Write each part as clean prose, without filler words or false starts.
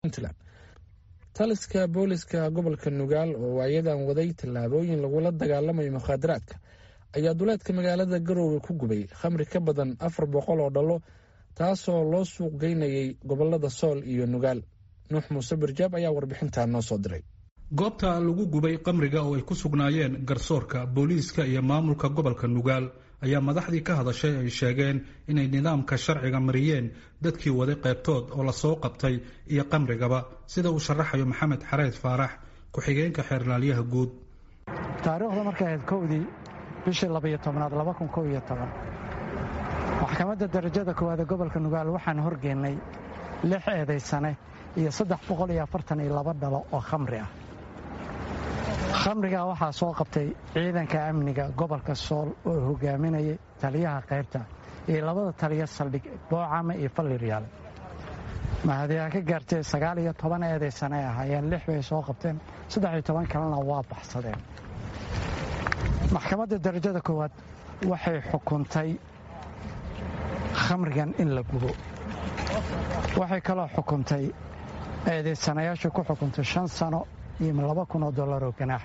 puntland. taliska booliska gobolka nugaal oo waayadan waday tallaabooyin lagula dagaalamayo mukhaadaraadka ayaa duleedka magaalada Garowe ku gubay khamri ka badan 400 oo dhalo taasoo loo suuq geynayay gobolada Sool iyo Nugaal. Nuux Muuse Barjaab ayaa warbixintan noo soo diray. goobta lagu gubay qamriga oo ay ku sugnaayeen garsoorka booliiska iyo maamulka gobolka Nugaal ayaa madaxdii ka hadashay ay sheegeen inay nidaamka sharciga mariyeen dadkii waday qaybtood oo la soo qabtay iyo qamrigaba sida uu sharaxayo Maxamed Xareed Faarax ku-xigeenka xeerlaaliyaha guud. taariikhda markay ahayd kowdii bishii 12/2011 maxkamadda darajada koowaad ee gobolka Nugaal waxaan horgeynay 6 eedaysane iyo 342 dhalo oo khamri ah. khamriga waxaa soo qabtay ciidanka amniga gobolka Sool oo hogaaminayay taliyaha qaybta iyo 2 taliya saldhig Boocama iyo Falliyaal. mahadiya ka gaartay 19 eedaysane ahaayeen 6 way soo qabteen 13 kalena waa baxsadeen. maxkamadda darajada koowaad waxay xukuntay khamrigan in la gubo. waxay kaloo xukuntay eedaysanayaasha ku xukuntay 5 sano iyo $2,000 oo ganaax.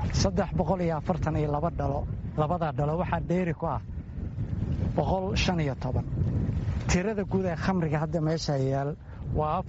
342 dhalo, labada dhalo waxaa dheeri ku ah 115. tirada guud ee khamriga hadda meesha yaal waa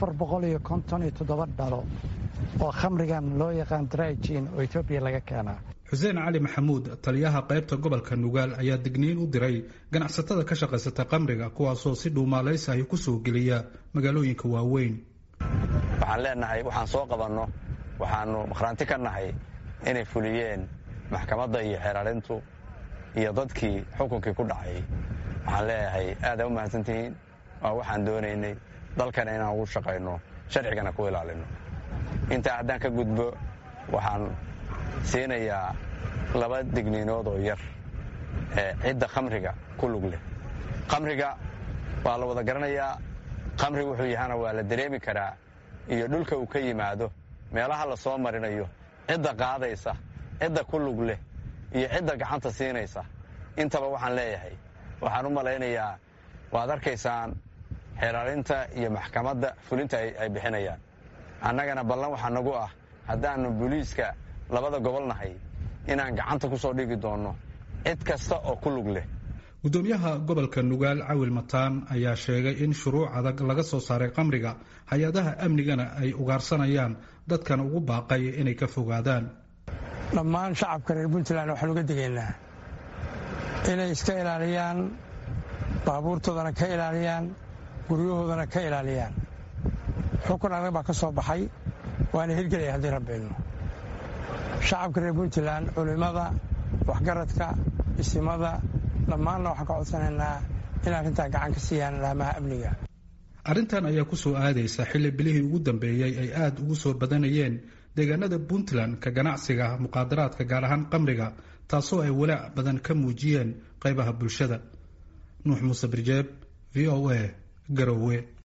457 dhalo oo khamrigan loo yaqaan dry gin oo Itoobiya laga keenaa. xuseen cali maxamuud taliyaha qaybta gobolka Nugaal ayaa digniin u diray ganacsatada ka shaqeysata qamriga kuwaasoo si dhuumaalaysi ah ku soo geliya magaalooyinka waaweyn. waxaan leenahay waxaan soo qabanno waxaanu makhraanti ka nahay inay fuliyeen maxkamadda iyo xeeraarintu iyo dadkii xukunkii ku dhacay. waxaan leeyahay aad u mahadsantihiin waa waxaan doonaynay dalkana inaan ugu shaqayno sharcigana ku ilaalino. intaa haddaan ka gudbo waxaan siinayaa 2 digniinood oo yar cidda khamriga ku lug leh. khamriga waa la wada garanayaa, khamri wuxuu yahana waa la dareemi karaa iyo dhulka uu ka yimaado, meelaha la soo marinayo, cidda qaadaysa, cidda ku lug leh iyo cidda gacanta siinaysa. intaba waxaan leeyahay waxaan u malaynayaa waad arkaysaan xeeraarinta iyo maxkamadda fulinta ay bixinayaan. annagana ballan waxaa nagu ah haddaannu booliiska 2 gobol nahay inaan gacanta ku soo dhigi doonno cid kasta oo ku lug leh. gudoomiyaha gobolka Nugaal Cawil Mataan ayaa sheegay in shuruuc adag laga soo saaray qamriga, hay'adaha amnigana ay ugaarsanayaan dadkan ugu baaqay inay ka fogaadaan. dhammaan shacabka reer Puntland waxaan uga digaynaa inay iska ilaaliyaan baabuurtoodana ka ilaaliyaan, guryahoodana ka ilaaliyaan. xukun adag baa ka soo baxay waana hirgelaya haddii rabbeenu. shacabka reer Puntland, culimada, waxgaradka, isimada dhammaanna waxaan ka codsanaynaa in arrintaa gacan ka siiyaan laamaha amniga. arrintan ayaa ku soo aadaysa xilli bilihii ugu dambeeyey ay aad ugu soo badanayeen deegaanada Puntland ka ganacsiga muqaadaraadka gaar ahaan qamriga, taasoo ay walaac badan ka muujiyeen qaybaha bulshada. Nuux Muuse Barjaab, VOA, Garowe.